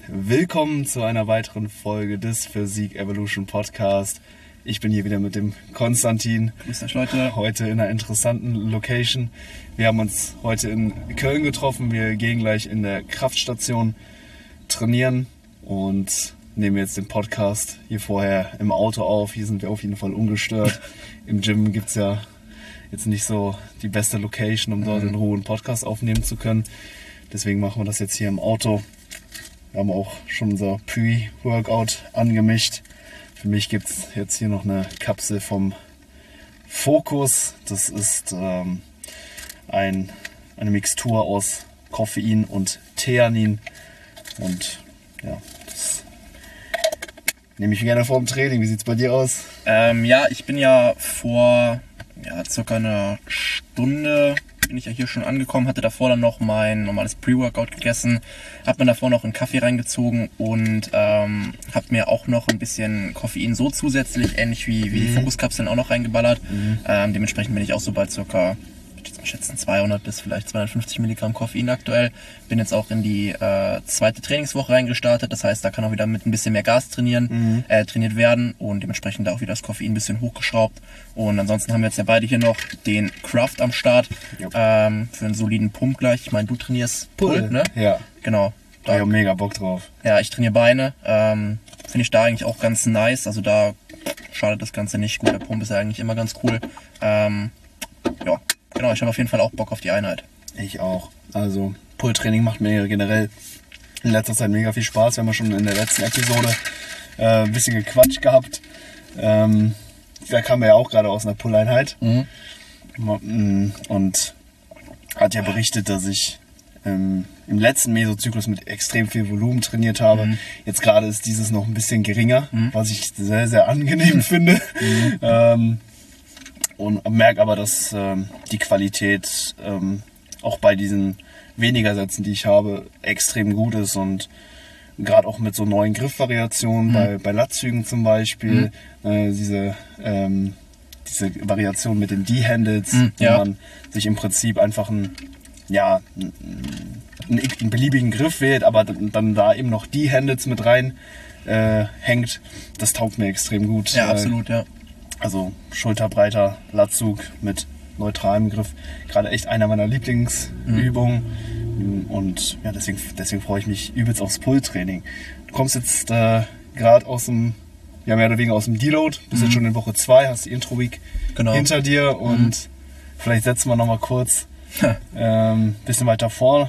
Willkommen zu einer weiteren Folge des Physik Evolution Podcast. Ich bin hier wieder mit dem Konstantin. Grüß euch Leute. Heute in einer interessanten Location. Wir haben uns heute in Köln getroffen. Wir gehen gleich in der Kraftstation trainieren und nehmen jetzt den Podcast hier vorher im Auto auf. Hier sind wir auf jeden Fall ungestört. Im Gym gibt es ja jetzt nicht so die beste Location, um dort in Ruhe einen Podcast aufnehmen zu können. Deswegen machen wir das jetzt hier im Auto. Wir haben auch schon unser Pre-Workout angemischt. Für mich gibt es jetzt hier noch eine Kapsel vom Focus. Das ist eine Mixtur aus Koffein und Theanin. Und ja, das nehme ich gerne vor dem Training. Wie sieht es bei dir aus? Ich bin ja vor circa einer Stunde bin ich ja hier schon angekommen, hatte davor dann noch mein normales Pre-Workout gegessen, habe mir davor noch einen Kaffee reingezogen und habe mir auch noch ein bisschen Koffein so zusätzlich, ähnlich wie die Fokuskapseln, auch noch reingeballert. Dementsprechend bin ich auch so bei circa, ich würde schätzen, 200 bis vielleicht 250 Milligramm Koffein aktuell. Bin jetzt auch in die zweite Trainingswoche reingestartet, das heißt, da kann auch wieder mit ein bisschen mehr Gas trainiert werden und dementsprechend da auch wieder das Koffein ein bisschen hochgeschraubt. Und ansonsten haben wir jetzt ja beide hier noch den Craft am Start für einen soliden Pump gleich. Ich meine, du trainierst Pull, ne? Ja. Genau. Da habe ich mega Bock drauf. Ja, ich trainiere Beine. Finde ich da eigentlich auch ganz nice. Also da schadet das Ganze nicht. Gut, der Pump ist ja eigentlich immer ganz cool. Genau, ich habe auf jeden Fall auch Bock auf die Einheit. Ich auch. Also Pull-Training macht mir generell in letzter Zeit mega viel Spaß. Wir haben ja schon in der letzten Episode ein bisschen gequatscht gehabt. Da kam er ja auch gerade aus einer Pull-Einheit. Und hat ja berichtet, dass ich im letzten Mesozyklus mit extrem viel Volumen trainiert habe. Jetzt gerade ist dieses noch ein bisschen geringer, was ich sehr, sehr angenehm finde. Und merke aber, dass die Qualität auch bei diesen weniger Sätzen, die ich habe, extrem gut ist und gerade auch mit so neuen Griffvariationen bei Latzügen zum Beispiel, diese Variation mit den D-Handles, wo man sich im Prinzip einfach einen beliebigen Griff wählt, aber dann da eben noch D-Handles mit rein hängt, das taugt mir extrem gut. Ja, absolut, ja. Also schulterbreiter Latzug mit neutralem Griff, gerade echt einer meiner Lieblingsübungen. Und ja, deswegen freue ich mich übelst aufs Pull-Training. Du kommst jetzt gerade aus dem, mehr oder weniger aus dem Deload, bist jetzt schon in Woche 2, hast die Intro-Week hinter dir und vielleicht setzen wir nochmal kurz bisschen weiter vorne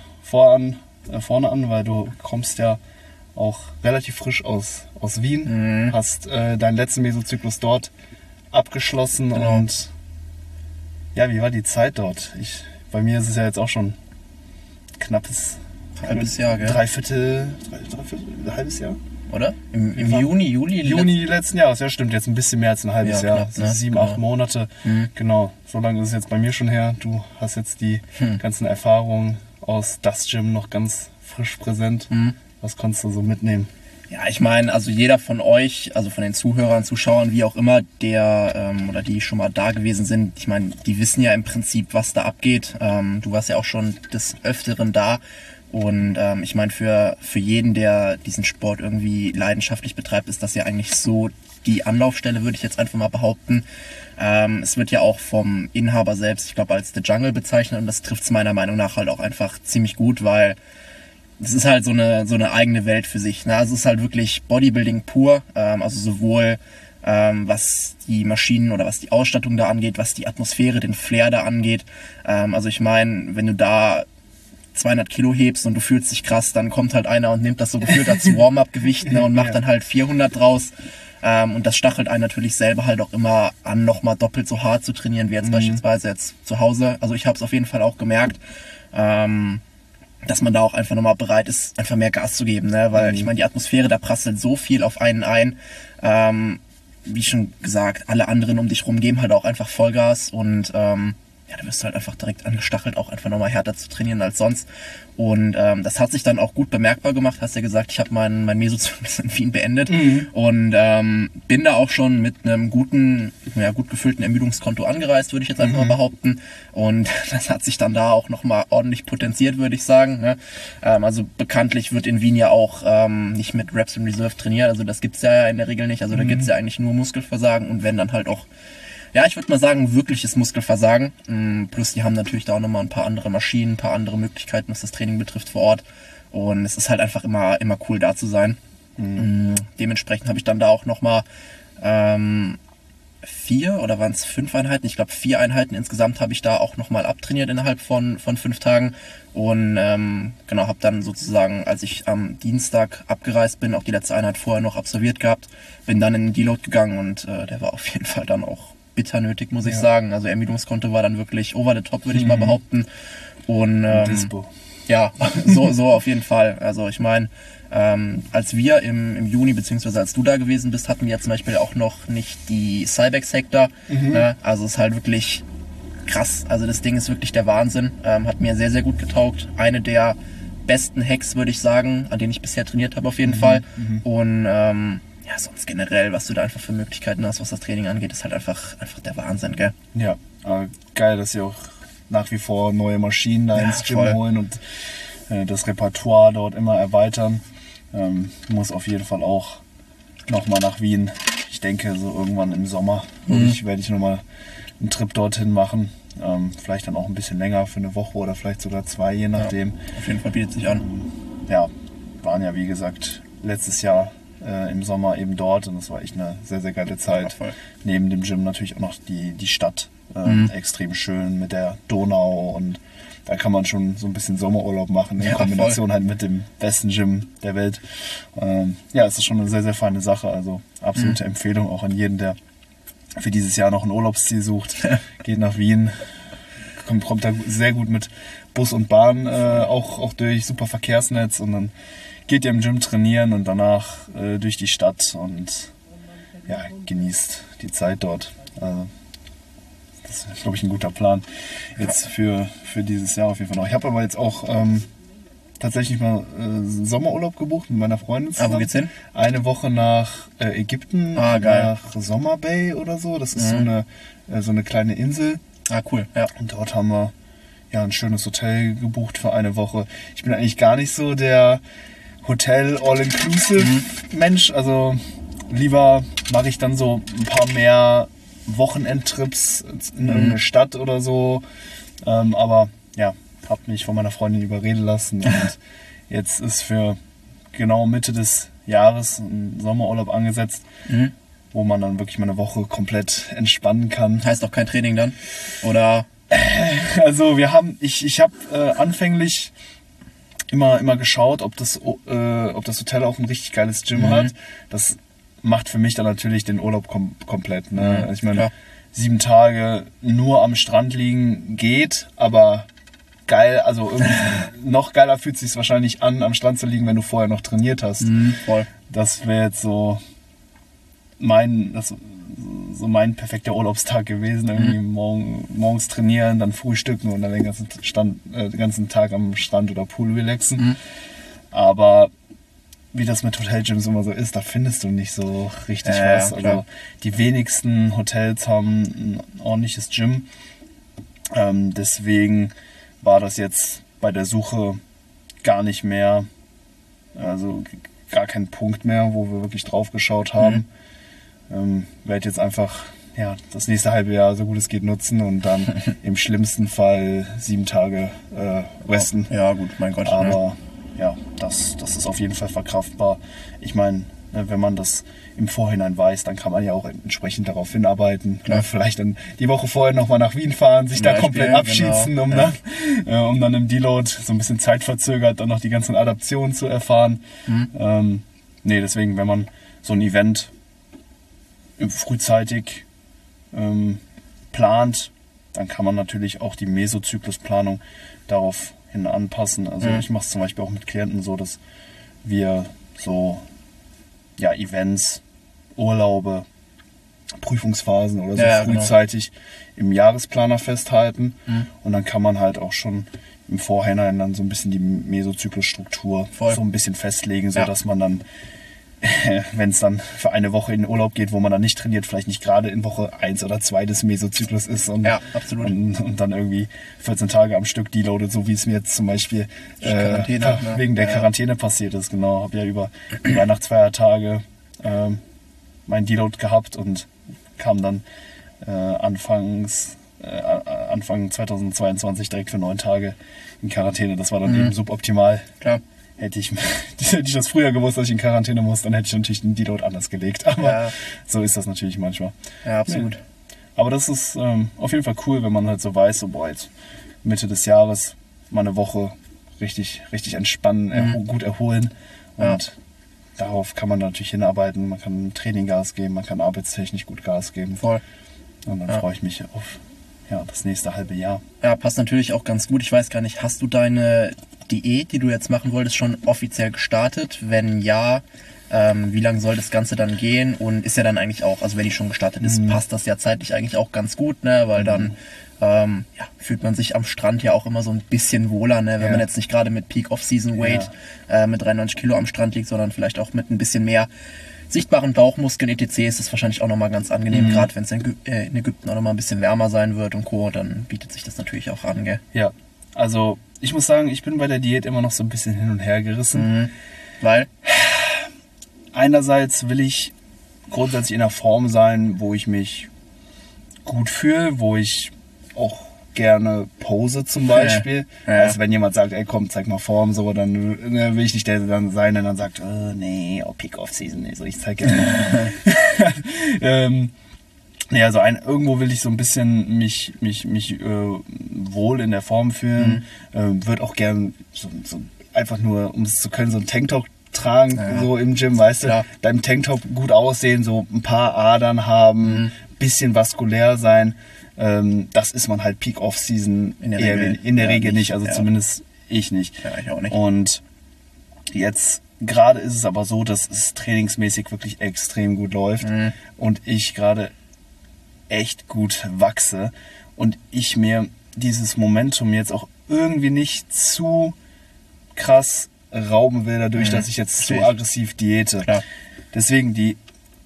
an, weil du kommst ja auch relativ frisch aus Wien, hast deinen letzten Mesozyklus dort abgeschlossen und ja, wie war die Zeit dort? Bei mir ist es ja jetzt auch schon knappes halbes Jahr, gell? Dreiviertel, halbes Jahr. Oder? Im Juni letzten Jahres, ja stimmt, jetzt ein bisschen mehr als ein halbes Jahr, knapp, ne? 7-8 Monate, genau, so lange ist es jetzt bei mir schon her. Du hast jetzt die ganzen Erfahrungen aus das Gym noch ganz frisch präsent. Was konntest du so mitnehmen? Ja, ich meine, also jeder von euch, also von den Zuhörern, Zuschauern, wie auch immer, der oder die schon mal da gewesen sind, ich meine, die wissen ja im Prinzip, was da abgeht. Du warst ja auch schon des Öfteren da. Und ich meine, für jeden, der diesen Sport irgendwie leidenschaftlich betreibt, ist das ja eigentlich so die Anlaufstelle, würde ich jetzt einfach mal behaupten. Es wird ja auch vom Inhaber selbst, ich glaube, als The Jungle bezeichnet und das trifft es meiner Meinung nach halt auch einfach ziemlich gut, weil es ist halt so eine eigene Welt für sich. Ne? Also es ist halt wirklich Bodybuilding pur, also sowohl was die Maschinen oder was die Ausstattung da angeht, was die Atmosphäre, den Flair da angeht. Also ich meine, wenn du da 200 Kilo hebst und du fühlst dich krass, dann kommt halt einer und nimmt das so gefühlt als Warm-up-Gewicht, ne, und macht dann halt 400 draus. Und das stachelt einen natürlich selber halt auch immer an, nochmal doppelt so hart zu trainieren, wie jetzt beispielsweise jetzt zu Hause. Also ich habe es auf jeden Fall auch gemerkt, dass man da auch einfach nochmal bereit ist, einfach mehr Gas zu geben, ne? Weil ich meine, die Atmosphäre, da prasselt so viel auf einen ein. Wie schon gesagt, alle anderen um dich rum geben halt auch einfach Vollgas und ja, da wirst du halt einfach direkt angestachelt, auch einfach nochmal härter zu trainieren als sonst. Und das hat sich dann auch gut bemerkbar gemacht. Hast ja gesagt, ich habe mein Mesozyklus in Wien beendet und bin da auch schon mit einem gut gefüllten Ermüdungskonto angereist, würde ich jetzt einfach mal behaupten. Und das hat sich dann da auch nochmal ordentlich potenziert, würde ich sagen. Ne? Also bekanntlich wird in Wien ja auch nicht mit Reps in Reserve trainiert. Also das gibt's ja in der Regel nicht. Also da gibt's ja eigentlich nur Muskelversagen und wenn dann halt auch, ja, ich würde mal sagen, wirkliches Muskelversagen. Plus die haben natürlich da auch nochmal ein paar andere Maschinen, ein paar andere Möglichkeiten, was das Training betrifft vor Ort. Und es ist halt einfach immer cool da zu sein. Dementsprechend habe ich dann da auch nochmal 4 oder waren es 5 Einheiten? Ich glaube 4 Einheiten insgesamt habe ich da auch nochmal abtrainiert innerhalb von 5 Tagen. Und genau, habe dann sozusagen, als ich am Dienstag abgereist bin, auch die letzte Einheit vorher noch absolviert gehabt, bin dann in den Deload gegangen und der war auf jeden Fall dann auch bitter nötig, muss ich sagen. Also Ermüdungskonto war dann wirklich over the top, würde ich mal behaupten. Und ja, so auf jeden Fall. Also ich meine, als wir im Juni, beziehungsweise als du da gewesen bist, hatten wir ja zum Beispiel auch noch nicht die Cybex Hector. Ne? Also es ist halt wirklich krass. Also das Ding ist wirklich der Wahnsinn. Hat mir sehr, sehr gut getaugt. Eine der besten Hacks, würde ich sagen, an denen ich bisher trainiert habe auf jeden Fall. Und ja, sonst generell, was du da einfach für Möglichkeiten hast, was das Training angeht, ist halt einfach der Wahnsinn, gell? Ja, geil, dass sie auch nach wie vor neue Maschinen da ins Gym holen und das Repertoire dort immer erweitern. Muss auf jeden Fall auch nochmal nach Wien. Ich denke, so irgendwann im Sommer werde ich nochmal einen Trip dorthin machen. Vielleicht dann auch ein bisschen länger, für eine Woche oder vielleicht sogar 2, je nachdem. Ja, auf jeden Fall bietet sich an. Ja, waren ja wie gesagt letztes Jahr im Sommer eben dort und das war echt eine sehr, sehr geile Zeit. Ja, neben dem Gym natürlich auch noch die Stadt. Extrem schön mit der Donau und da kann man schon so ein bisschen Sommerurlaub machen in Kombination halt mit dem besten Gym der Welt. Ja, es ist schon eine sehr, sehr feine Sache. Also absolute Empfehlung auch an jeden, der für dieses Jahr noch ein Urlaubsziel sucht. Geht nach Wien, kommt da sehr gut mit Bus und Bahn auch durch, super Verkehrsnetz und dann geht ihr im Gym trainieren und danach durch die Stadt und ja, genießt die Zeit dort. Also, das ist, glaube ich, ein guter Plan jetzt für dieses Jahr auf jeden Fall noch. Ich habe aber jetzt auch tatsächlich mal Sommerurlaub gebucht mit meiner Freundin zusammen. Wo geht's hin? Eine Woche nach Ägypten, nach Sommer Bay oder so. Das ist so eine kleine Insel. Ah, cool, ja. Und dort haben wir ja ein schönes Hotel gebucht für eine Woche. Ich bin eigentlich gar nicht so der Hotel All-Inclusive-Mensch. Also lieber mache ich dann so ein paar mehr Wochenendtrips in irgendeine Stadt oder so. Aber ja, habe mich von meiner Freundin überreden lassen. Und jetzt ist für genau Mitte des Jahres ein Sommerurlaub angesetzt, wo man dann wirklich mal eine Woche komplett entspannen kann. Heißt auch kein Training dann? Oder? Also ich habe anfänglich immer geschaut, ob das Hotel auch ein richtig geiles Gym hat. Das macht für mich dann natürlich den Urlaub komplett. Ne? Also ich meine, 7 Tage nur am Strand liegen geht, aber geil, also irgendwie noch geiler fühlt es sich wahrscheinlich an, am Strand zu liegen, wenn du vorher noch trainiert hast. Voll. Das wäre jetzt so mein perfekter Urlaubstag gewesen. Irgendwie morgens trainieren, dann frühstücken und dann den ganzen Tag am Strand oder Pool relaxen. Aber wie das mit Hotelgyms immer so ist, da findest du nicht so richtig was. Also die wenigsten Hotels haben ein ordentliches Gym. Deswegen war das jetzt bei der Suche gar nicht mehr, also gar kein Punkt mehr, wo wir wirklich drauf geschaut haben. Werde jetzt einfach das nächste halbe Jahr so gut es geht nutzen und dann im schlimmsten Fall 7 Tage resten. Ja gut, mein Gott. Aber ja, das ist auf jeden Fall verkraftbar. Ich meine, wenn man das im Vorhinein weiß, dann kann man ja auch entsprechend darauf hinarbeiten. Vielleicht dann die Woche vorher nochmal nach Wien fahren, sich da komplett abschießen, um dann im Deload so ein bisschen zeitverzögert dann noch die ganzen Adaptionen zu erfahren. Deswegen, wenn man so ein Event frühzeitig plant, dann kann man natürlich auch die Mesozyklusplanung darauf hin anpassen. Also ich mache es zum Beispiel auch mit Klienten so, dass wir so Events, Urlaube Prüfungsphasen oder so Ja, frühzeitig im Jahresplaner festhalten. Und dann kann man halt auch schon im Vorhinein dann so ein bisschen die Mesozyklusstruktur so ein bisschen festlegen, sodass man dann, wenn es dann für eine Woche in den Urlaub geht, wo man dann nicht trainiert, vielleicht nicht gerade in Woche 1 oder 2 des Mesozyklus ist und, und dann irgendwie 14 Tage am Stück deloadet, so wie es mir jetzt zum Beispiel wegen der Quarantäne passiert ist. Genau, habe ja über die Weihnachtsfeiertage mein Deload gehabt und kam dann Anfang 2022 direkt für 9 Tage in Quarantäne. Das war dann eben suboptimal. Klar. Hätte ich das früher gewusst, dass ich in Quarantäne muss, dann hätte ich natürlich den Deload anders gelegt. Aber so ist das natürlich manchmal. Ja, absolut. Ja. Aber das ist auf jeden Fall cool, wenn man halt so weiß, so boah, jetzt Mitte des Jahres mal eine Woche richtig entspannen, gut erholen. Und darauf kann man natürlich hinarbeiten. Man kann im Training Gas geben, man kann arbeitstechnisch gut Gas geben. Voll. Und dann freue ich mich auf das nächste halbe Jahr. Ja, passt natürlich auch ganz gut. Ich weiß gar nicht, hast du deine Diät, die du jetzt machen wolltest, schon offiziell gestartet? Wenn ja, wie lange soll das Ganze dann gehen? Und ist ja dann eigentlich auch, also wenn die schon gestartet ist, passt das ja zeitlich eigentlich auch ganz gut, ne? Weil dann fühlt man sich am Strand ja auch immer so ein bisschen wohler, ne? Wenn man jetzt nicht gerade mit Peak Off-Season Weight mit 93 Kilo am Strand liegt, sondern vielleicht auch mit ein bisschen mehr sichtbaren Bauchmuskeln etc. ist das wahrscheinlich auch nochmal ganz angenehm, gerade wenn es in Ägypten auch nochmal ein bisschen wärmer sein wird und Co., dann bietet sich das natürlich auch an, gell? Ja, also ich muss sagen, ich bin bei der Diät immer noch so ein bisschen hin und her gerissen. Weil? Einerseits will ich grundsätzlich in einer Form sein, wo ich mich gut fühle, wo ich auch gerne pose zum Beispiel. Also wenn jemand sagt, ey komm, zeig mal Form, so, dann will ich nicht der dann sein, der dann sagt, nee, Peak Off-Season, nee, so, ich zeig jetzt mal. Also irgendwo will ich so ein bisschen mich wohl in der Form fühlen. Würde auch gern so einfach nur, um es zu können, so ein Tanktop tragen, so im Gym, weißt du, da im Tanktop gut aussehen, so ein paar Adern haben, bisschen vaskulär sein. Das ist man halt Peak Off-Season in der Regel nicht, also zumindest ich nicht. Ja, ich auch nicht. Und jetzt gerade ist es aber so, dass es trainingsmäßig wirklich extrem gut läuft und ich gerade echt gut wachse und ich mir dieses Momentum jetzt auch irgendwie nicht zu krass rauben will, dadurch, dass ich jetzt zu aggressiv diäte. Klar. Deswegen die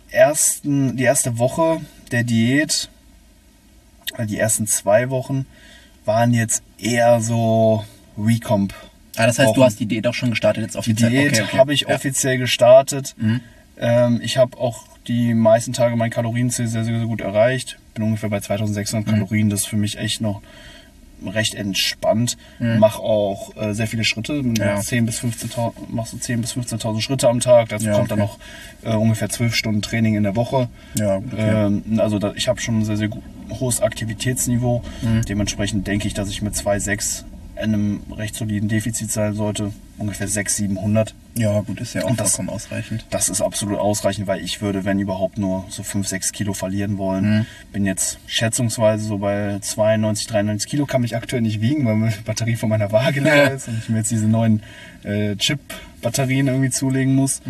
erste Woche der Diät, die ersten 2 Wochen waren jetzt eher so Recomp. Das heißt, du hast die Diät auch schon gestartet jetzt offiziell? Die Diät habe ich offiziell gestartet. Ich habe auch die meisten Tage mein Kalorienziel sehr, sehr gut erreicht. Bin ungefähr bei 2600 Kalorien. Das ist für mich echt noch recht entspannt. Mache auch sehr viele Schritte. 10.000 bis 15.000, machst du 10.000 bis 15.000 Schritte am Tag. Dazu kommt dann noch ungefähr 12 Stunden Training in der Woche. Also ich habe schon ein sehr, sehr hohes Aktivitätsniveau. Dementsprechend denke ich, dass ich mit 2,6 in einem recht soliden Defizit sein sollte. Ungefähr 600-700. Ja, gut, ist ja auch vollkommen ausreichend. Das ist absolut ausreichend, weil ich würde, wenn überhaupt, nur so 5-6 Kilo verlieren wollen. Bin jetzt schätzungsweise so bei 92, 93 Kilo, kann mich aktuell nicht wiegen, weil meine Batterie von meiner Waage leer ist und ich mir jetzt diese neuen Chip-Batterien irgendwie zulegen muss.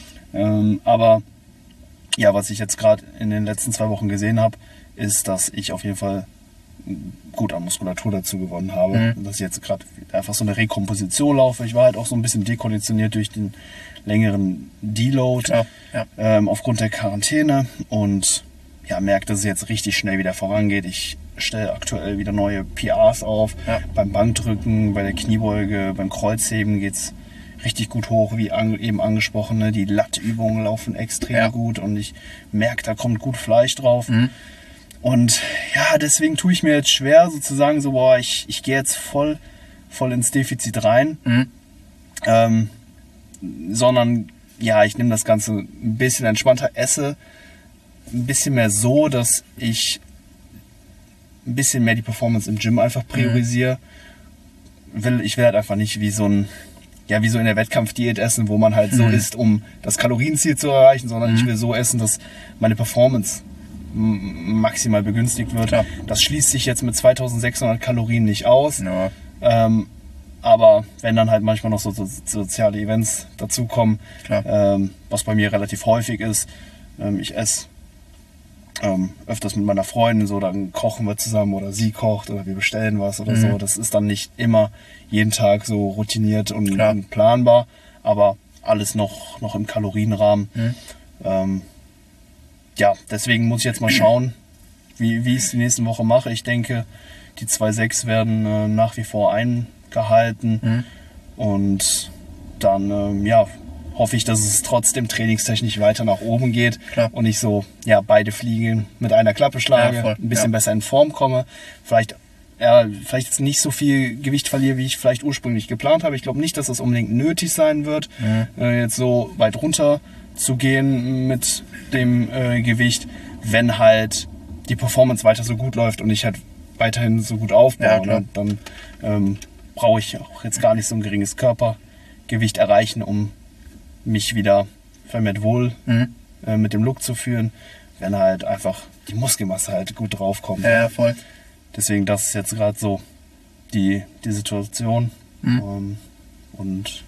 Aber ja, was ich jetzt gerade in den letzten 2 Wochen gesehen habe, ist, dass ich auf jeden Fall gut an Muskulatur dazu gewonnen habe. Dass ich jetzt gerade einfach so eine Rekomposition laufe. Ich war halt auch so ein bisschen dekonditioniert durch den längeren Deload aufgrund der Quarantäne und merke, dass es jetzt richtig schnell wieder vorangeht. Ich stelle aktuell wieder neue PRs auf. Beim Bankdrücken, bei der Kniebeuge, beim Kreuzheben geht es richtig gut hoch, wie eben angesprochen. Ne? Die Lattübungen laufen extrem gut und ich merke, da kommt gut Fleisch drauf. Und deswegen tue ich mir jetzt schwer, sozusagen so, boah, ich gehe jetzt voll ins Defizit rein. Sondern, ich nehme das Ganze ein bisschen entspannter, esse ein bisschen mehr so, dass ich ein bisschen mehr die Performance im Gym einfach priorisiere. Ich will halt einfach nicht wie so in der Wettkampfdiät essen, wo man halt so isst, um das Kalorienziel zu erreichen, sondern ich will so essen, dass meine Performance maximal begünstigt wird. Klar. Das schließt sich jetzt mit 2600 Kalorien nicht aus. Ja. Aber wenn dann halt manchmal noch so soziale Events dazukommen, was bei mir relativ häufig ist, ich esse öfters mit meiner Freundin so, dann kochen wir zusammen oder sie kocht oder wir bestellen was oder so. Das ist dann nicht immer jeden Tag so routiniert und planbar, aber alles noch im Kalorienrahmen. Ja, deswegen muss ich jetzt mal schauen, wie ich es die nächsten Woche mache. Ich denke, die 2,6 werden nach wie vor eingehalten und dann hoffe ich, dass es trotzdem trainingstechnisch weiter nach oben geht und ich so beide Fliegen mit einer Klappe schlage, ein bisschen besser in Form komme, vielleicht jetzt nicht so viel Gewicht verliere, wie ich vielleicht ursprünglich geplant habe. Ich glaube nicht, dass das unbedingt nötig sein wird, jetzt so weit runter zu gehen mit dem Gewicht, wenn halt die Performance weiter so gut läuft und ich halt weiterhin so gut aufbaue. Ne? Dann brauche ich auch jetzt gar nicht so ein geringes Körpergewicht erreichen, um mich wieder vermehrt wohl mit dem Look zu fühlen, wenn halt einfach die Muskelmasse halt gut draufkommt. Ja, voll. Deswegen, das ist jetzt gerade so die Situation. Und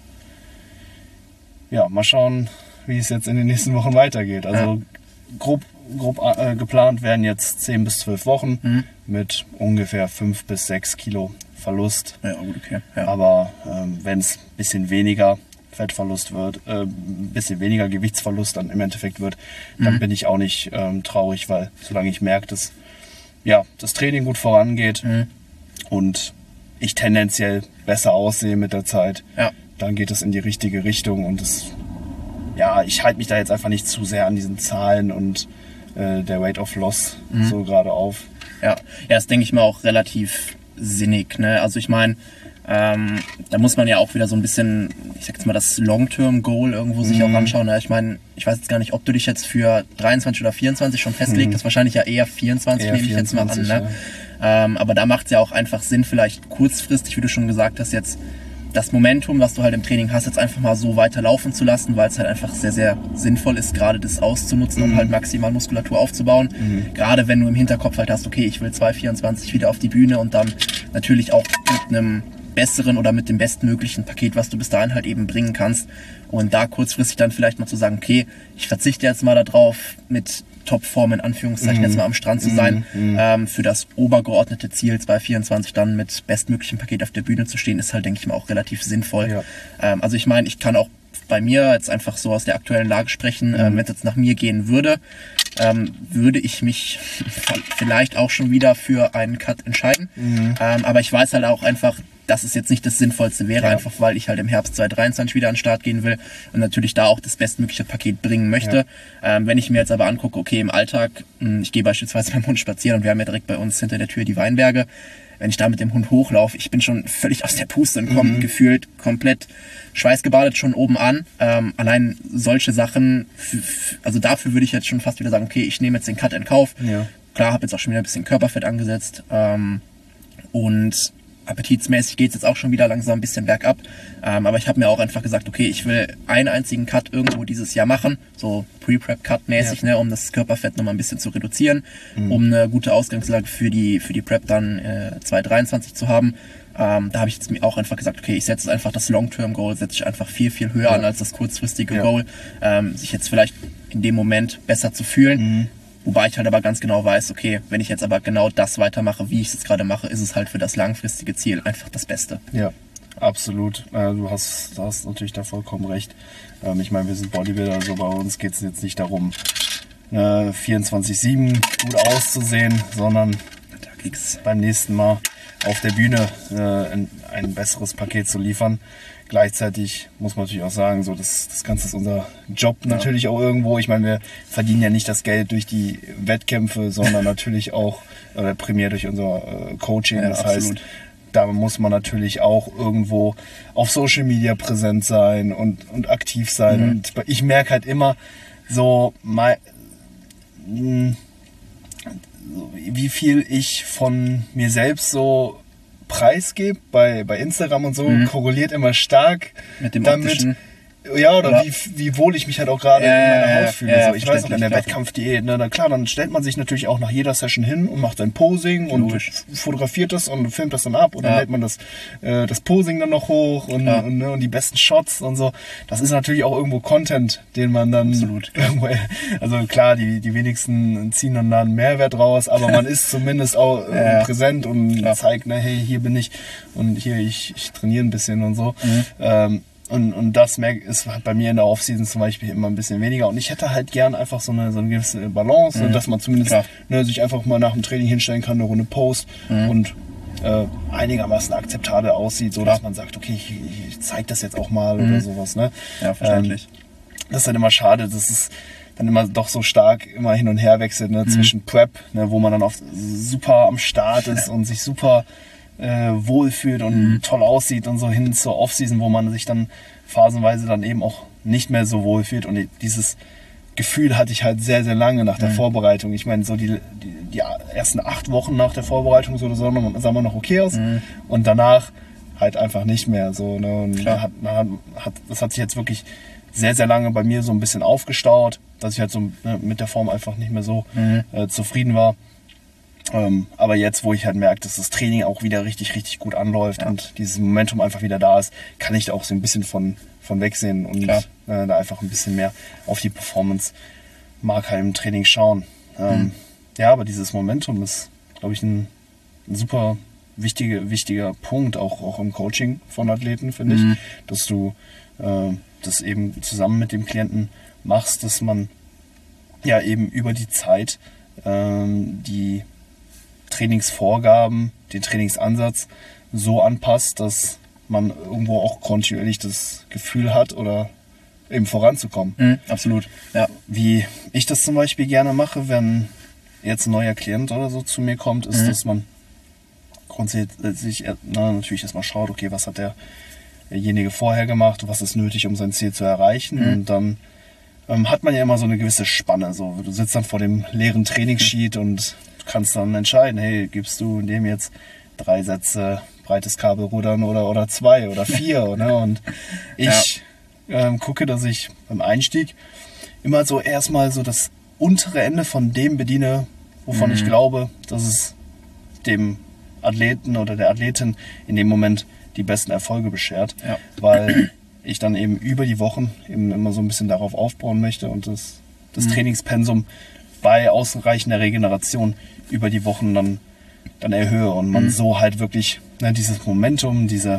ja, mal schauen, wie es jetzt in den nächsten Wochen weitergeht. Also grob geplant werden jetzt 10 bis 12 Wochen mit ungefähr 5 bis 6 Kilo Verlust. Ja, gut, okay. Ja. Aber wenn es ein bisschen weniger Fettverlust wird, ein bisschen weniger Gewichtsverlust dann im Endeffekt wird, dann bin ich auch nicht traurig, weil solange ich merke, dass das Training gut vorangeht und ich tendenziell besser aussehe mit der Zeit, dann geht es in die richtige Richtung und ich halte mich da jetzt einfach nicht zu sehr an diesen Zahlen und der Rate of Loss so gerade auf. Ja, das denke ich mal auch relativ sinnig. Ne? Also ich meine, da muss man ja auch wieder so ein bisschen, ich sag jetzt mal, das Long-Term-Goal irgendwo sich auch anschauen. Ne? Ich meine, ich weiß jetzt gar nicht, ob du dich jetzt für 23 oder 24 schon festlegst. Das ist wahrscheinlich ja eher 24, nehme ich jetzt mal an. Ne? Ja. Aber da macht es ja auch einfach Sinn, vielleicht kurzfristig, wie du schon gesagt hast, jetzt das Momentum, was du halt im Training hast, jetzt einfach mal so weiter laufen zu lassen, weil es halt einfach sehr, sehr sinnvoll ist, gerade das auszunutzen, um halt maximal Muskulatur aufzubauen. Gerade wenn du im Hinterkopf halt hast, okay, ich will 2,24 wieder auf die Bühne und dann natürlich auch mit einem besseren oder mit dem bestmöglichen Paket, was du bis dahin halt eben bringen kannst. Und da kurzfristig dann vielleicht mal zu sagen, okay, ich verzichte jetzt mal darauf, mit Topform in Anführungszeichen jetzt mal am Strand zu sein, für das obergeordnete Ziel 2,24 dann mit bestmöglichem Paket auf der Bühne zu stehen, ist halt, denke ich mal, auch relativ sinnvoll. Ja. Also ich meine, ich kann auch bei mir jetzt einfach so aus der aktuellen Lage sprechen, wenn es jetzt nach mir gehen würde, würde ich mich vielleicht auch schon wieder für einen Cut entscheiden. Aber ich weiß halt auch einfach, dass es jetzt nicht das Sinnvollste wäre, einfach weil ich halt im Herbst 2023 wieder an den Start gehen will und natürlich da auch das bestmögliche Paket bringen möchte. Wenn ich mir jetzt aber angucke, okay, im Alltag, ich gehe beispielsweise mit dem Hund spazieren und wir haben ja direkt bei uns hinter der Tür die Weinberge, wenn ich da mit dem Hund hochlaufe, ich bin schon völlig aus der Puste und komme gefühlt komplett schweißgebadet schon oben an. Allein solche Sachen, also dafür würde ich jetzt schon fast wieder sagen, okay, ich nehme jetzt den Cut in Kauf. Ja. Klar, habe jetzt auch schon wieder ein bisschen Körperfett angesetzt und appetitsmäßig geht es jetzt auch schon wieder langsam ein bisschen bergab. Aber ich habe mir auch einfach gesagt, okay, ich will einen einzigen Cut irgendwo dieses Jahr machen, so Pre-Prep-Cut-mäßig, ne, um das Körperfett nochmal ein bisschen zu reduzieren, um eine gute Ausgangslage für die Prep dann 2023 zu haben. Da habe ich jetzt mir auch einfach gesagt, okay, ich setze einfach das Long-Term-Goal, setze ich einfach viel, viel höher an als das kurzfristige Goal, sich jetzt vielleicht in dem Moment besser zu fühlen. Wobei ich halt aber ganz genau weiß, okay, wenn ich jetzt aber genau das weitermache, wie ich es jetzt gerade mache, ist es halt für das langfristige Ziel einfach das Beste. Ja, absolut. Du hast natürlich da vollkommen recht. Ich meine, wir sind Bodybuilder, also bei uns geht es jetzt nicht darum, 24/7 gut auszusehen, sondern beim nächsten Mal auf der Bühne ein besseres Paket zu liefern. Gleichzeitig muss man natürlich auch sagen, so das Ganze ist unser Job natürlich auch irgendwo. Ich meine, wir verdienen ja nicht das Geld durch die Wettkämpfe, sondern natürlich auch primär durch unser Coaching. Ja, das heißt, da muss man natürlich auch irgendwo auf Social Media präsent sein und aktiv sein. Und ich merke halt immer so, wie viel ich von mir selbst so preisgebe bei Instagram und so, korreliert immer stark mit dem damit, Ja, oder wie wohl ich mich halt auch gerade in meiner Haut fühle. Ja, so. Ich weiß noch, in der Wettkampfdiät, ne, na klar, dann stellt man sich natürlich auch nach jeder Session hin und macht sein Posing und fotografiert das und filmt das dann ab und dann lädt man das Posing dann noch hoch und die besten Shots und so. Das ist natürlich auch irgendwo Content, den man dann irgendwo, also klar, die wenigsten ziehen dann da einen Mehrwert raus, aber man ist zumindest auch präsent und zeigt, ne, hey, hier bin ich und hier, ich trainiere ein bisschen und so. Und das ist bei mir in der Offseason zum Beispiel immer ein bisschen weniger. Und ich hätte halt gern einfach so eine gewisse Balance, dass man zumindest sich einfach mal nach dem Training hinstellen kann, eine Runde Post und einigermaßen akzeptabel aussieht, so dass man sagt, okay, ich zeige das jetzt auch mal oder sowas. Ne? Ja, verständlich. Das ist dann immer schade, dass es dann immer doch so stark immer hin und her wechselt, ne? Zwischen Prep, ne? Wo man dann oft super am Start ist und sich super wohlfühlt und toll aussieht und so hin zur Offseason, wo man sich dann phasenweise dann eben auch nicht mehr so wohlfühlt. Und dieses Gefühl hatte ich halt sehr, sehr lange nach der Vorbereitung. Ich meine, so die ersten 8 Wochen nach der Vorbereitung so sah man noch okay aus und danach halt einfach nicht mehr. So, ne? Und das hat sich jetzt wirklich sehr, sehr lange bei mir so ein bisschen aufgestaut, dass ich halt so mit der Form einfach nicht mehr so zufrieden war. Aber jetzt, wo ich halt merke, dass das Training auch wieder richtig, richtig gut anläuft und dieses Momentum einfach wieder da ist, kann ich da auch so ein bisschen von wegsehen und da einfach ein bisschen mehr auf die Performance-Marker im Training schauen. Ja, aber dieses Momentum ist, glaube ich, ein super wichtiger Punkt, auch im Coaching von Athleten, finde ich, dass du das eben zusammen mit dem Klienten machst, dass man ja eben über die Zeit die Trainingsvorgaben, den Trainingsansatz so anpasst, dass man irgendwo auch kontinuierlich das Gefühl hat oder eben voranzukommen. Absolut, ja. Wie ich das zum Beispiel gerne mache, wenn jetzt ein neuer Klient oder so zu mir kommt, ist, dass man grundsätzlich natürlich erstmal schaut, okay, was hat derjenige vorher gemacht, was ist nötig, um sein Ziel zu erreichen und dann hat man ja immer so eine gewisse Spanne. So. Du sitzt dann vor dem leeren Trainingssheet und kannst dann entscheiden, hey, gibst du dem jetzt 3 Sätze breites Kabelrudern oder 2 oder 4. Ne? Und ich gucke, dass ich beim Einstieg immer so erstmal so das untere Ende von dem bediene, wovon ich glaube, dass es dem Athleten oder der Athletin in dem Moment die besten Erfolge beschert. Ja. Weil ich dann eben über die Wochen eben immer so ein bisschen darauf aufbauen möchte und das Trainingspensum bei ausreichender Regeneration über die Wochen dann erhöhe und man so halt wirklich dieses Momentum, diesen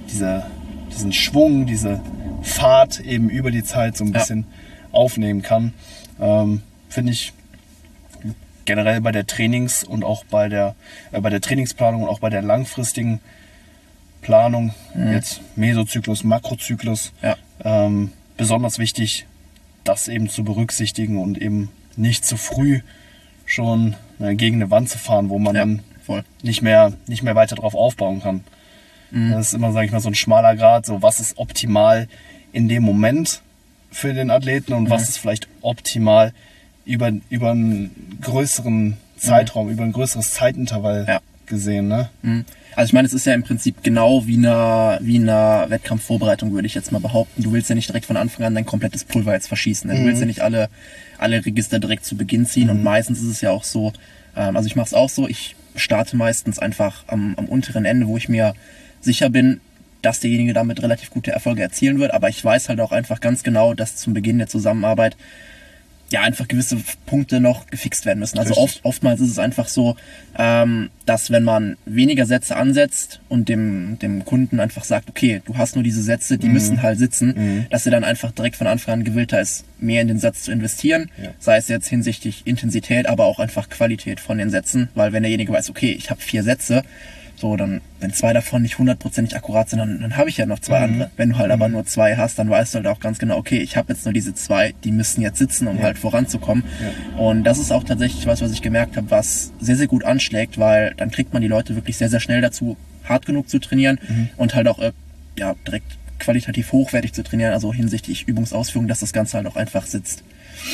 Schwung, diese Fahrt eben über die Zeit so ein bisschen aufnehmen kann. Finde ich generell bei der Trainings- und auch bei der Trainingsplanung und auch bei der langfristigen Planung, jetzt Mesozyklus, Makrozyklus, besonders wichtig, das eben zu berücksichtigen und eben nicht zu früh schon gegen eine Wand zu fahren, wo man dann nicht mehr weiter drauf aufbauen kann. Das ist immer, sage ich mal, so ein schmaler Grat, so was ist optimal in dem Moment für den Athleten und was ist vielleicht optimal über einen größeren Zeitraum, über ein größeres Zeitintervall gesehen. Ne? Also ich meine, es ist ja im Prinzip genau wie in einer Wettkampfvorbereitung, würde ich jetzt mal behaupten. Du willst ja nicht direkt von Anfang an dein komplettes Pulver jetzt verschießen. Du willst ja nicht alle Register direkt zu Beginn ziehen und meistens ist es ja auch so, also ich mache es auch so, ich starte meistens einfach am unteren Ende, wo ich mir sicher bin, dass derjenige damit relativ gute Erfolge erzielen wird, aber ich weiß halt auch einfach ganz genau, dass zum Beginn der Zusammenarbeit ja einfach gewisse Punkte noch gefixt werden müssen. Also oftmals ist es einfach so, dass wenn man weniger Sätze ansetzt und dem Kunden einfach sagt, okay, du hast nur diese Sätze, die müssen halt sitzen, dass er dann einfach direkt von Anfang an gewillter ist, mehr in den Satz zu investieren, sei es jetzt hinsichtlich Intensität, aber auch einfach Qualität von den Sätzen, weil wenn derjenige weiß, okay, ich habe 4 Sätze, so, dann, wenn 2 davon nicht 100% akkurat sind, dann habe ich ja noch 2 andere. Wenn du halt aber nur 2 hast, dann weißt du halt auch ganz genau, okay, ich habe jetzt nur diese 2, die müssen jetzt sitzen, um halt voranzukommen. Ja. Und das ist auch tatsächlich was ich gemerkt habe, was sehr, sehr gut anschlägt, weil dann kriegt man die Leute wirklich sehr, sehr schnell dazu, hart genug zu trainieren und halt auch direkt qualitativ hochwertig zu trainieren, also hinsichtlich Übungsausführung, dass das Ganze halt auch einfach sitzt.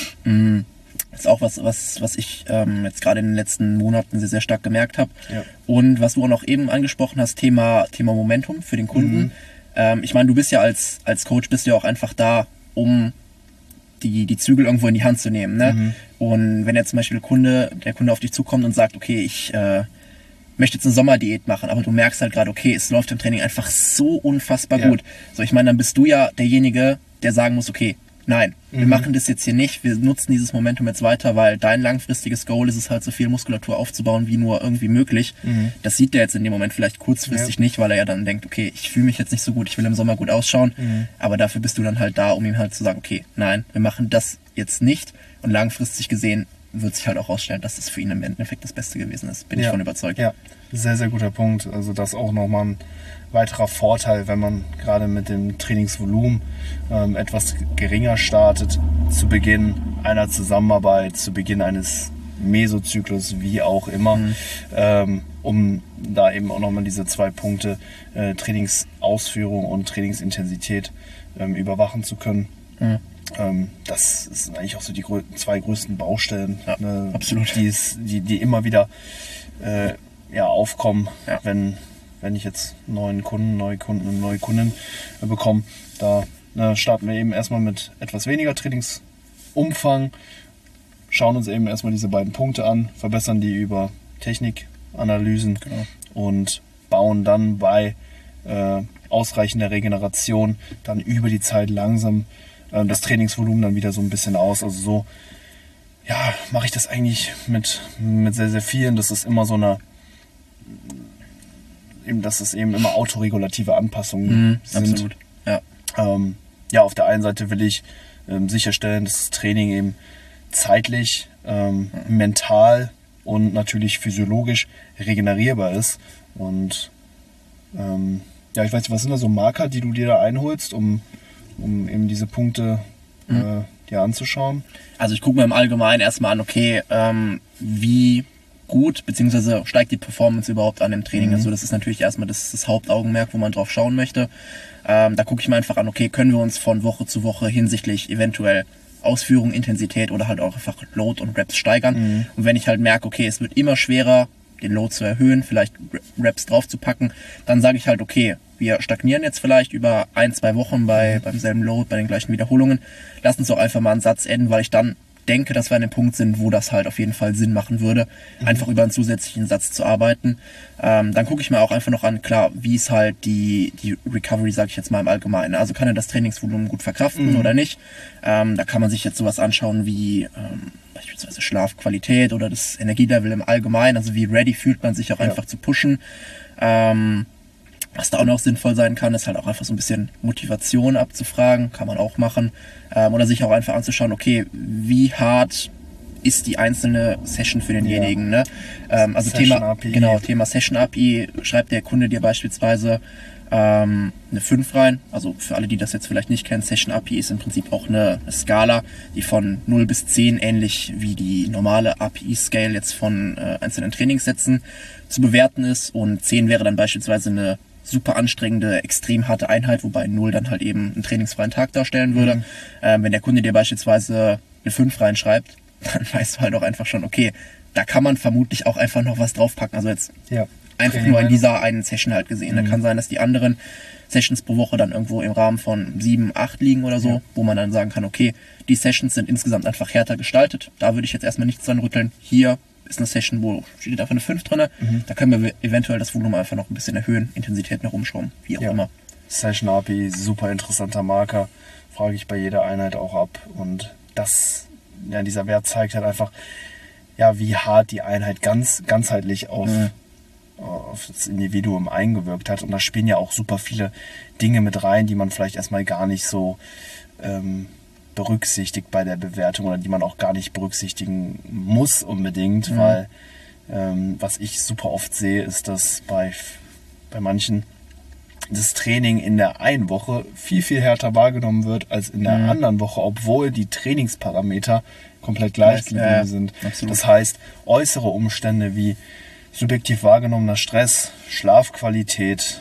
Das ist auch was ich jetzt gerade in den letzten Monaten sehr, sehr stark gemerkt habe. Ja. Und was du auch noch eben angesprochen hast, Thema Momentum für den Kunden. Ich meine, du bist ja als Coach bist du ja auch einfach da, um die Zügel irgendwo in die Hand zu nehmen. Ne? Und wenn jetzt zum Beispiel der Kunde auf dich zukommt und sagt, okay, ich möchte jetzt eine Sommerdiät machen, aber du merkst halt gerade, okay, es läuft im Training einfach so unfassbar gut. So, ich meine, dann bist du ja derjenige, der sagen muss, okay, nein, wir machen das jetzt hier nicht, wir nutzen dieses Momentum jetzt weiter, weil dein langfristiges Goal ist es halt, so viel Muskulatur aufzubauen, wie nur irgendwie möglich. Das sieht der jetzt in dem Moment vielleicht kurzfristig nicht, weil er ja dann denkt, okay, ich fühle mich jetzt nicht so gut, ich will im Sommer gut ausschauen, aber dafür bist du dann halt da, um ihm halt zu sagen, okay, nein, wir machen das jetzt nicht, und langfristig gesehen wird sich halt auch rausstellen, dass das für ihn im Endeffekt das Beste gewesen ist. Bin ich von überzeugt. Ja, sehr, sehr guter Punkt. Also das auch nochmal ein weiterer Vorteil, wenn man gerade mit dem Trainingsvolumen etwas geringer startet, zu Beginn einer Zusammenarbeit, zu Beginn eines Mesozyklus, wie auch immer, um da eben auch nochmal diese 2 Punkte Trainingsausführung und Trainingsintensität überwachen zu können. Das sind eigentlich auch so die 2 größten Baustellen, absolut. Die immer wieder aufkommen, wenn ich jetzt neue Kunden und neue Kunden bekomme. Da starten wir eben erstmal mit etwas weniger Trainingsumfang, schauen uns eben erstmal diese beiden Punkte an, verbessern die über Technikanalysen und bauen dann bei ausreichender Regeneration dann über die Zeit langsam das Trainingsvolumen dann wieder so ein bisschen aus. Also so mache ich das eigentlich mit sehr, sehr vielen. Das ist immer so eine, dass es eben immer autoregulative Anpassungen sind. Absolut. Auf der einen Seite will ich sicherstellen, dass das Training eben zeitlich, mental und natürlich physiologisch regenerierbar ist. Und ich weiß nicht, was sind da so Marker, die du dir da einholst, um eben diese Punkte dir anzuschauen? Also ich gucke mir im Allgemeinen erstmal an, okay, wie gut, beziehungsweise steigt die Performance überhaupt an dem Training. Also das ist natürlich erstmal das Hauptaugenmerk, wo man drauf schauen möchte. Da gucke ich mir einfach an, okay, können wir uns von Woche zu Woche hinsichtlich eventuell Ausführung, Intensität oder halt auch einfach Load und Reps steigern. Und wenn ich halt merke, okay, es wird immer schwerer, den Load zu erhöhen, vielleicht Reps drauf zu packen, dann sage ich halt, okay, wir stagnieren jetzt vielleicht über 1-2 Wochen beim selben Load, bei den gleichen Wiederholungen. Lass uns doch einfach mal einen Satz enden, weil ich dann denke, dass wir an dem Punkt sind, wo das halt auf jeden Fall Sinn machen würde, einfach über einen zusätzlichen Satz zu arbeiten. Dann gucke ich mir auch einfach noch an, klar, wie ist halt die Recovery, sage ich jetzt mal im Allgemeinen. Also kann er das Trainingsvolumen gut verkraften oder nicht? Da kann man sich jetzt sowas anschauen wie beispielsweise Schlafqualität oder das Energielevel im Allgemeinen, also wie ready fühlt man sich auch einfach zu pushen. Was da auch noch sinnvoll sein kann, ist halt auch einfach so ein bisschen Motivation abzufragen, kann man auch machen. Oder sich auch einfach anzuschauen, okay, wie hart ist die einzelne Session für denjenigen. Ne? Also Thema Session API, schreibt der Kunde dir beispielsweise eine 5 rein. Also für alle, die das jetzt vielleicht nicht kennen, Session API ist im Prinzip auch eine Skala, die von 0 bis 10, ähnlich wie die normale API-Scale jetzt von einzelnen Trainingssätzen zu bewerten ist. Und 10 wäre dann beispielsweise eine super anstrengende, extrem harte Einheit, wobei 0 dann halt eben einen trainingsfreien Tag darstellen würde. Wenn der Kunde dir beispielsweise eine 5 reinschreibt, dann weißt du halt auch einfach schon, okay, da kann man vermutlich auch einfach noch was draufpacken. Also jetzt einfach nur in dieser einen Session halt gesehen. Da kann sein, dass die anderen Sessions pro Woche dann irgendwo im Rahmen von 7, 8 liegen oder so, wo man dann sagen kann, okay, die Sessions sind insgesamt einfach härter gestaltet. Da würde ich jetzt erstmal nichts dran rütteln. Hier ist eine Session, wo steht einfach eine 5 drin. Da können wir eventuell das Volumen einfach noch ein bisschen erhöhen, Intensität noch umschrauben, wie auch immer. Session API, super interessanter Marker, frage ich bei jeder Einheit auch ab. Und dieser Wert zeigt halt einfach, wie hart die Einheit ganzheitlich auf das Individuum eingewirkt hat. Und da spielen ja auch super viele Dinge mit rein, die man vielleicht erstmal gar nicht so berücksichtigt bei der Bewertung oder die man auch gar nicht berücksichtigen muss unbedingt, weil was ich super oft sehe, ist, dass bei manchen das Training in der einen Woche viel, viel härter wahrgenommen wird als in der anderen Woche, obwohl die Trainingsparameter komplett gleich geblieben sind. Absolut. Das heißt, äußere Umstände wie subjektiv wahrgenommener Stress, Schlafqualität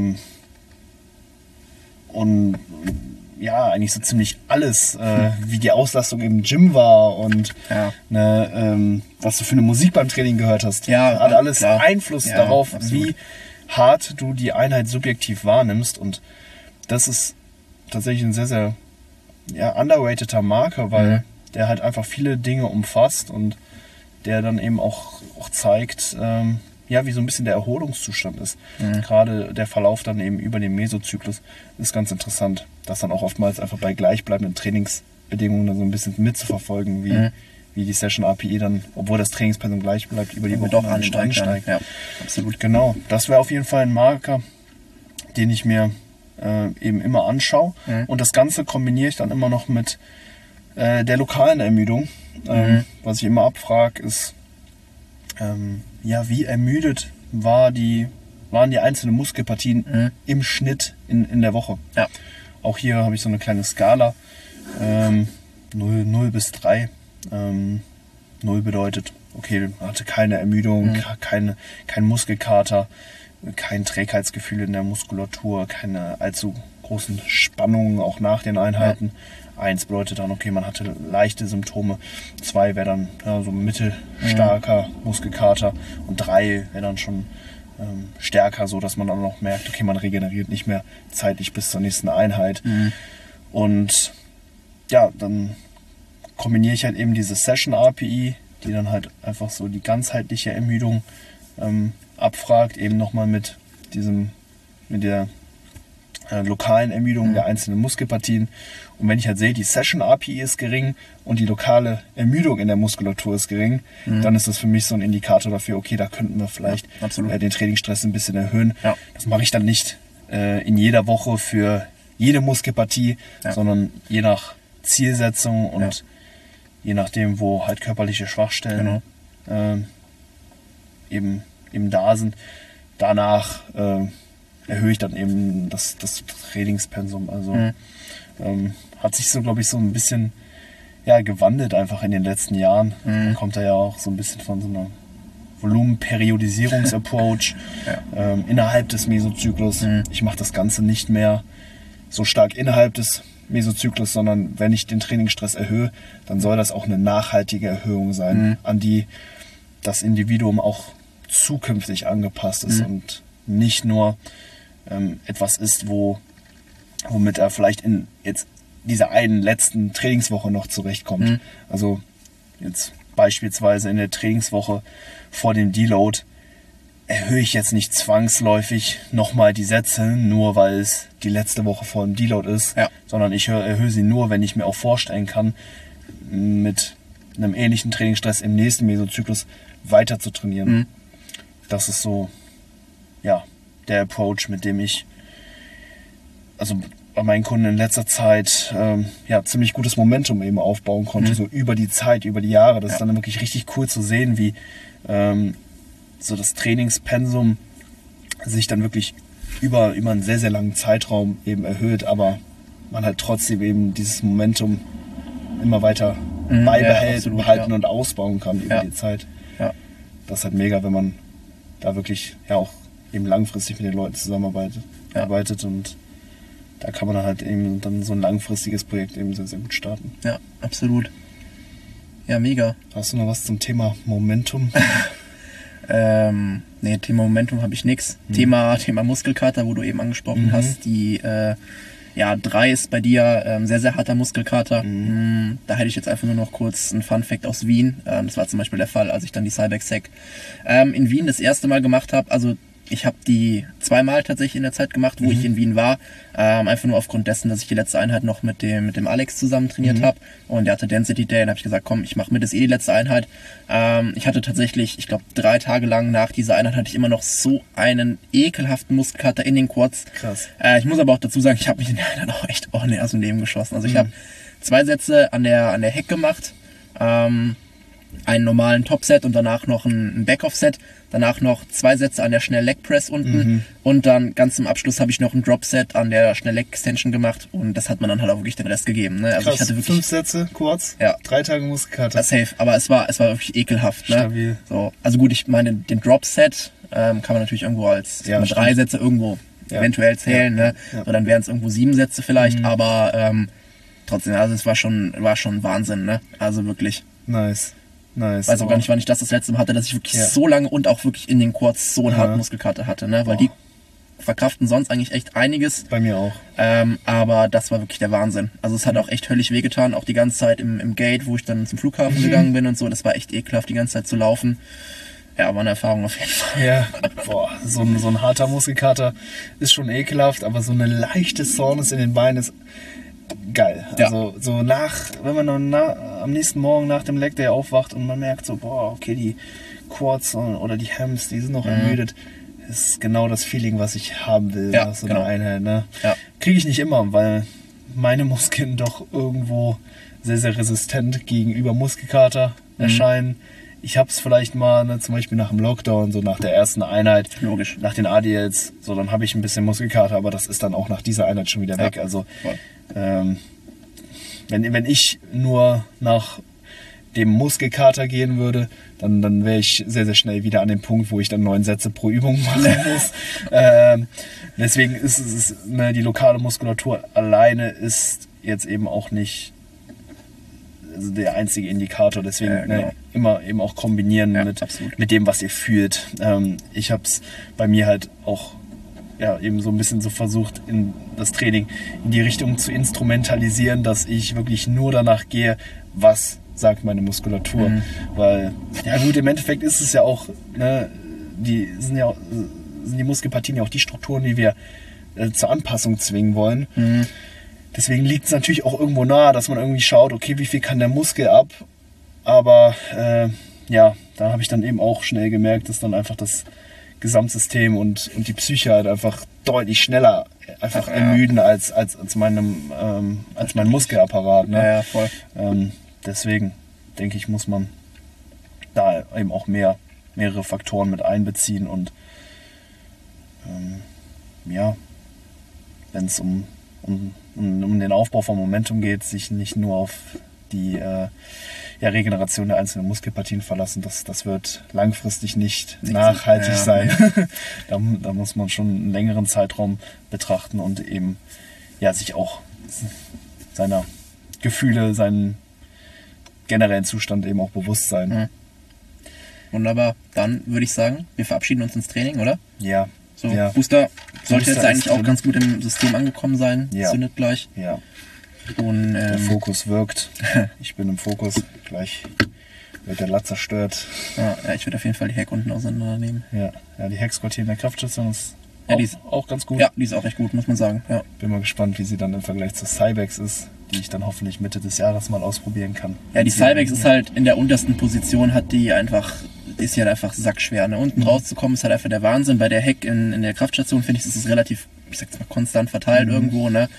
und eigentlich so ziemlich alles, wie die Auslastung im Gym war und was du für eine Musik beim Training gehört hast, hat alles Einfluss darauf, absolut, wie hart du die Einheit subjektiv wahrnimmst. Und das ist tatsächlich ein sehr, sehr underrateder Marker, weil der halt einfach viele Dinge umfasst und der dann eben auch zeigt, wie so ein bisschen der Erholungszustand ist. Gerade der Verlauf dann eben über den Mesozyklus ist ganz interessant, das dann auch oftmals einfach bei gleichbleibenden Trainingsbedingungen dann so ein bisschen mitzuverfolgen, wie die Session API dann, obwohl das Trainingspensum gleich bleibt, über die Woche doch ansteigt. Ja, absolut. Genau, das wäre auf jeden Fall ein Marker, den ich mir eben immer anschaue. Und das Ganze kombiniere ich dann immer noch mit der lokalen Ermüdung. Was ich immer abfrage, ist, wie ermüdet waren die einzelnen Muskelpartien im Schnitt in der Woche. Ja. Auch hier habe ich so eine kleine Skala, 0 bis 3. 0 bedeutet, okay, man hatte keine Ermüdung, kein Muskelkater, kein Trägheitsgefühl in der Muskulatur, keine allzu großen Spannungen auch nach den Einheiten. 1 bedeutet dann, okay, man hatte leichte Symptome. 2 wäre dann so mittelstarker Muskelkater. Und 3 wäre dann schon stärker, so dass man dann noch merkt, okay, man regeneriert nicht mehr zeitlich bis zur nächsten Einheit. Und ja, dann kombiniere ich halt eben diese Session API, die dann halt einfach so die ganzheitliche Ermüdung abfragt, eben nochmal mit der lokalen Ermüdung der einzelnen Muskelpartien. Und wenn ich halt sehe, die Session API ist gering und die lokale Ermüdung in der Muskulatur ist gering, dann ist das für mich so ein Indikator dafür, okay, da könnten wir vielleicht den Trainingsstress ein bisschen erhöhen. Ja. Das mache ich dann nicht in jeder Woche für jede Muskelpartie, sondern je nach Zielsetzung und je nachdem, wo halt körperliche Schwachstellen eben da sind. Danach erhöhe ich dann eben das Trainingspensum. Also hat sich so, glaube ich, so ein bisschen gewandelt einfach in den letzten Jahren. Man kommt da ja auch so ein bisschen von so einer Volumenperiodisierungs-Approach innerhalb des Mesozyklus. Ich mache das Ganze nicht mehr so stark innerhalb des Mesozyklus, sondern wenn ich den Trainingsstress erhöhe, dann soll das auch eine nachhaltige Erhöhung sein, an die das Individuum auch zukünftig angepasst ist und nicht nur etwas ist, womit er vielleicht in jetzt dieser einen letzten Trainingswoche noch zurechtkommt. Also jetzt beispielsweise in der Trainingswoche vor dem Deload erhöhe ich jetzt nicht zwangsläufig nochmal die Sätze, nur weil es die letzte Woche vor dem Deload ist, sondern ich erhöhe sie nur, wenn ich mir auch vorstellen kann, mit einem ähnlichen Trainingsstress im nächsten Mesozyklus weiter zu trainieren. Das ist so, der Approach, mit dem ich bei meinen Kunden in letzter Zeit ziemlich gutes Momentum eben aufbauen konnte, so über die Zeit, über die Jahre. Das ist dann wirklich richtig cool zu sehen, wie so das Trainingspensum sich dann wirklich über einen sehr, sehr langen Zeitraum eben erhöht, aber man halt trotzdem eben dieses Momentum immer weiter behalten und ausbauen kann über die Zeit. Ja. Das ist halt mega, wenn man da wirklich auch eben langfristig mit den Leuten zusammenarbeitet und da kann man dann halt eben dann so ein langfristiges Projekt eben sehr, sehr gut starten. Ja, absolut. Ja, mega. Hast du noch was zum Thema Momentum? Thema Momentum habe ich nichts. Thema Muskelkater, wo du eben angesprochen hast, die 3 ist bei dir sehr, sehr harter Muskelkater. Da hätte ich jetzt einfach nur noch kurz einen Fun-Fact aus Wien. Das war zum Beispiel der Fall, als ich dann die Cybex-Sec in Wien das erste Mal gemacht habe. Also ich habe die 2-mal tatsächlich in der Zeit gemacht, wo ich in Wien war. Einfach nur aufgrund dessen, dass ich die letzte Einheit noch mit dem Alex zusammen trainiert habe. Und der hatte Density Day. Und habe ich gesagt, komm, ich mache mit, das die letzte Einheit. Ich hatte tatsächlich, ich glaube 3 Tage lang nach dieser Einheit hatte ich immer noch so einen ekelhaften Muskelkater in den Quads. Krass. Ich muss aber auch dazu sagen, ich habe mich in der Einheit auch echt ordentlich aus dem Leben geschossen. Also ich habe 2 Sätze an der Heck gemacht. Einen normalen Top-Set und danach noch ein Back-Off-Set. Danach noch 2 Sätze an der Schnell-Leg-Press unten. Und dann ganz zum Abschluss habe ich noch ein Drop-Set an der Schnell-Leg-Extension gemacht. Und das hat man dann halt auch wirklich den Rest gegeben. Ne? Also krass, ich hatte wirklich 5 Sätze, kurz, 3 Tage Muskelkater. Safe, aber es war wirklich ekelhaft. Ne? Stabil. So, also gut, ich meine, den Drop-Set kann man natürlich irgendwo als 3 Sätze irgendwo eventuell zählen. Ne? So, dann wären es irgendwo 7 Sätze vielleicht. Aber trotzdem, also es war schon Wahnsinn. Ne? Also wirklich. Nice. Ich weiß auch gar nicht, wann ich das letzte Mal hatte, dass ich wirklich so lange und auch wirklich in den Quads so einen harten Muskelkater hatte, ne? Weil verkraften sonst eigentlich echt einiges. Bei mir auch. Aber das war wirklich der Wahnsinn. Also es hat auch echt höllisch wehgetan, auch die ganze Zeit im Gate, wo ich dann zum Flughafen gegangen bin und so. Das war echt ekelhaft, die ganze Zeit zu laufen. Ja, war eine Erfahrung auf jeden Fall. Ja, boah, so ein harter Muskelkater ist schon ekelhaft, aber so eine leichte Soreness in den Beinen ist geil. Ja. Also so wenn man dann am nächsten Morgen nach dem Leg Day aufwacht und man merkt so, boah, okay, die Quads oder die Hams, die sind noch ermüdet, ist genau das Feeling, was ich haben will nach so einer Einheit. Ne? Ja. Kriege ich nicht immer, weil meine Muskeln doch irgendwo sehr, sehr resistent gegenüber Muskelkater erscheinen. Ich habe es vielleicht mal, ne, zum Beispiel nach dem Lockdown, so nach der ersten Einheit, Logisch. nach den ADLs, so dann habe ich ein bisschen Muskelkater, aber das ist dann auch nach dieser Einheit schon wieder weg. Also wenn ich nur nach dem Muskelkater gehen würde, dann wäre ich sehr, sehr schnell wieder an dem Punkt, wo ich dann 9 Sätze pro Übung machen muss. Deswegen ist es ne, die lokale Muskulatur alleine ist jetzt eben auch nicht der einzige Indikator, deswegen ne, immer eben auch kombinieren mit dem, was ihr fühlt. Ich habe es bei mir halt auch eben so ein bisschen so versucht, in das Training in die Richtung zu instrumentalisieren, dass ich wirklich nur danach gehe, was sagt meine Muskulatur. Weil, ja gut, im Endeffekt ist es ja auch, ne, sind die Muskelpartien ja auch die Strukturen, die wir zur Anpassung zwingen wollen. Deswegen liegt es natürlich auch irgendwo nahe, dass man irgendwie schaut, okay, wie viel kann der Muskel ab? Aber da habe ich dann eben auch schnell gemerkt, dass dann einfach das Gesamtsystem und die Psyche halt einfach deutlich schneller einfach ermüden als mein Muskelapparat. Ne? Ja, voll. Deswegen denke ich, muss man da eben auch mehrere Faktoren mit einbeziehen und wenn es um den Aufbau von Momentum geht, sich nicht nur auf die Regeneration der einzelnen Muskelpartien verlassen. Das wird langfristig nicht nachhaltig sein. Da muss man schon einen längeren Zeitraum betrachten und eben sich auch seiner Gefühle, seinen generellen Zustand eben auch bewusst sein. Wunderbar. Dann würde ich sagen, wir verabschieden uns ins Training, oder? Ja. So, Booster sollte jetzt eigentlich auch ganz gut im System angekommen sein. Ja. Zündet gleich. Ja. Und, der Fokus wirkt. Ich bin im Fokus. Gleich wird der Lat zerstört. Ja, ich würde auf jeden Fall die Heck unten auseinandernehmen. Ja, die Heck-Squat hier in der Kraftstation ist auch ganz gut. Ja, die ist auch echt gut, muss man sagen. Ja. Bin mal gespannt, wie sie dann im Vergleich zur Cybex ist, die ich dann hoffentlich Mitte des Jahres mal ausprobieren kann. Ja, die Cybex ist halt in der untersten Position, ist ja einfach sackschwer. Ne? Unten rauszukommen ist halt einfach der Wahnsinn. Bei der Heck in der Kraftstation, finde ich, ist es relativ, ich sag's mal, konstant verteilt irgendwo. Ne?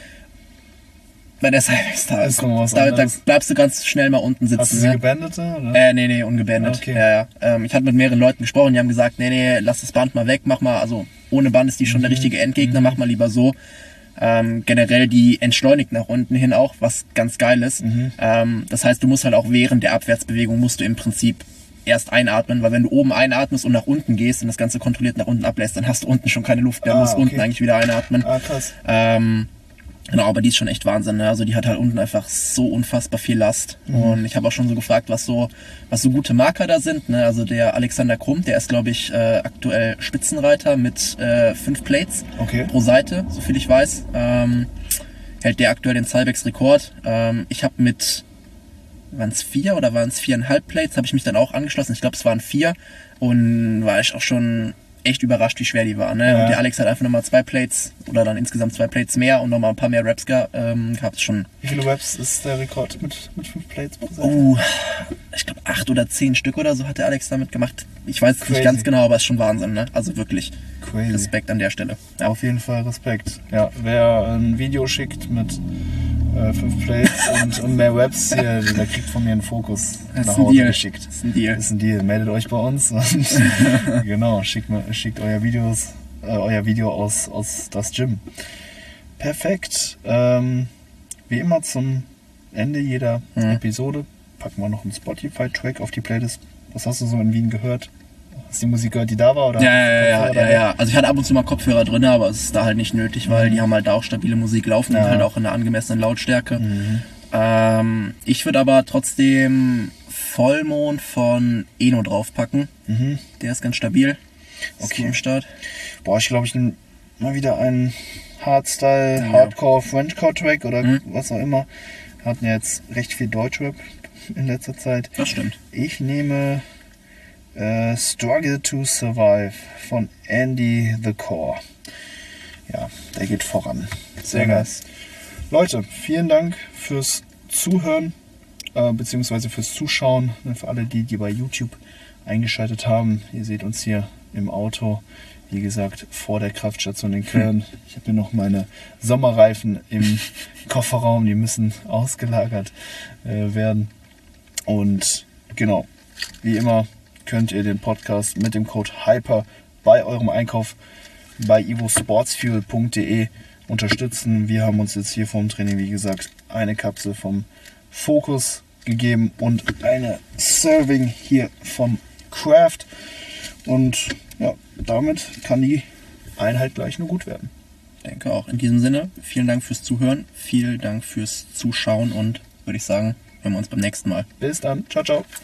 Bei der Cybex, da bleibst du ganz schnell mal unten sitzen. Hast du sie gebändete? Oder? Nee, ungebändet. Okay. Ja. Ich hatte mit mehreren Leuten gesprochen, die haben gesagt, nee, lass das Band mal weg, mach mal, also ohne Band ist die schon der richtige Endgegner, mach mal lieber so. Generell die entschleunigt nach unten hin auch, was ganz geil ist. Das heißt, du musst halt auch während der Abwärtsbewegung musst du im Prinzip erst einatmen, weil wenn du oben einatmest und nach unten gehst und das Ganze kontrolliert nach unten ablässt, dann hast du unten schon keine Luft mehr, musst unten eigentlich wieder einatmen. Krass. Genau, aber die ist schon echt Wahnsinn, ne? Also die hat halt unten einfach so unfassbar viel Last. Und ich habe auch schon so gefragt, was so gute Marker da sind, ne? Also der Alexander Krumm, der ist, glaube ich, aktuell Spitzenreiter mit 5 Plates pro Seite, soviel ich weiß. Hält der aktuell den Cybex-Rekord. Ich habe waren es 4 oder waren es 4,5 Plates, habe ich mich dann auch angeschlossen. Ich glaube, es waren 4 und war ich auch schon echt überrascht, wie schwer die war. Ne? Und der Alex hat einfach nochmal 2 Plates oder dann insgesamt 2 Plates mehr und nochmal ein paar mehr Reps gehabt. Schon. Wie viele Reps ist der Rekord mit 5 Plates pro Seite? Ich glaube 8 oder 10 Stück oder so hat der Alex damit gemacht. Ich weiß es nicht ganz genau, aber es ist schon Wahnsinn. Ne? Also wirklich Respekt an der Stelle. Ja. Auf jeden Fall Respekt. Ja, wer ein Video schickt mit 5 Plates und mehr Reps, der kriegt von mir einen Fokus nach Hause geschickt. Das ist ein Deal. Meldet euch bei uns und genau, schickt euer Video aus das Gym. Perfekt. Wie immer zum Ende jeder Episode packen wir noch einen Spotify-Track auf die Playlist. Was hast du so in Wien gehört? Hast du die Musik gehört, die da war? Oder ja. Also ich hatte ab und zu mal Kopfhörer drin, aber es ist da halt nicht nötig, weil die haben halt da auch stabile Musik laufen und halt auch in einer angemessenen Lautstärke. Ich würde aber trotzdem Vollmond von Eno draufpacken. Der ist ganz stabil. Ist so im Start. Boah, ich glaube, ich nehme mal wieder einen Hardstyle, Hardcore, Frenchcore-Track oder was auch immer. Wir hatten jetzt recht viel Deutschrap in letzter Zeit. Das stimmt. Ich nehme Struggle to Survive von Andy the Core. Ja, der geht voran. Sehr nice. Leute, vielen Dank fürs Zuhören, beziehungsweise fürs Zuschauen. Für alle, die bei YouTube eingeschaltet haben. Ihr seht uns hier im Auto, wie gesagt, vor der Kraftstation in Köln. Ich habe hier noch meine Sommerreifen im Kofferraum, die müssen ausgelagert werden. Und genau, wie immer könnt ihr den Podcast mit dem Code HYPER bei eurem Einkauf bei ivosportsfuel.de unterstützen. Wir haben uns jetzt hier vom Training, wie gesagt, eine Kapsel vom Focus gegeben und eine Serving hier vom Craft. Und ja, damit kann die Einheit gleich nur gut werden. Ich denke auch. In diesem Sinne, vielen Dank fürs Zuhören, vielen Dank fürs Zuschauen und würde ich sagen, hören wir uns beim nächsten Mal. Bis dann. Ciao, ciao.